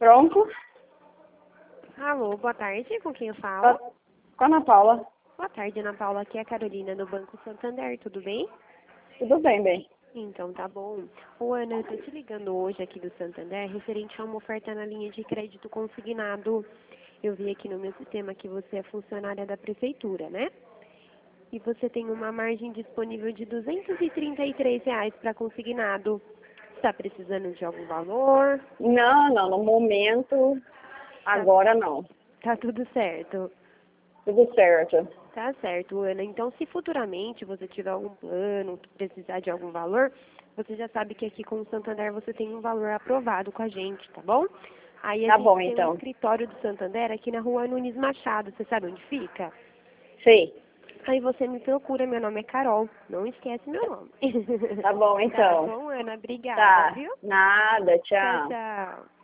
Pronto? Alô, boa tarde, com quem eu falo? Com a Ana Paula. Boa tarde, Ana Paula, aqui é a Carolina do Banco Santander, tudo bem? Tudo bem, bem. Então, tá bom. Ô, Ana, eu tô te ligando hoje aqui do Santander, referente a uma oferta na linha de crédito consignado. Eu vi aqui no meu sistema que você é funcionária da prefeitura, né? E você tem uma margem disponível de R$ 233 para consignado. Está precisando de algum valor? Não, no momento, agora não. Tá tudo certo. Tudo certo. Tá certo, Ana. Então, se futuramente você tiver algum plano, precisar de algum valor, você já sabe que aqui com o Santander você tem um valor aprovado com a gente, tá bom? Aí a Tá gente bom, tem um então. escritório do Santander aqui na rua Nunes Machado. Você sabe onde fica? Sei. Aí você me procura, meu nome é Carol. Não esquece meu nome. Tá bom, Tá então. bom, Ana? Obrigada, Tá. viu? Nada, Tchau, tchau. tchau.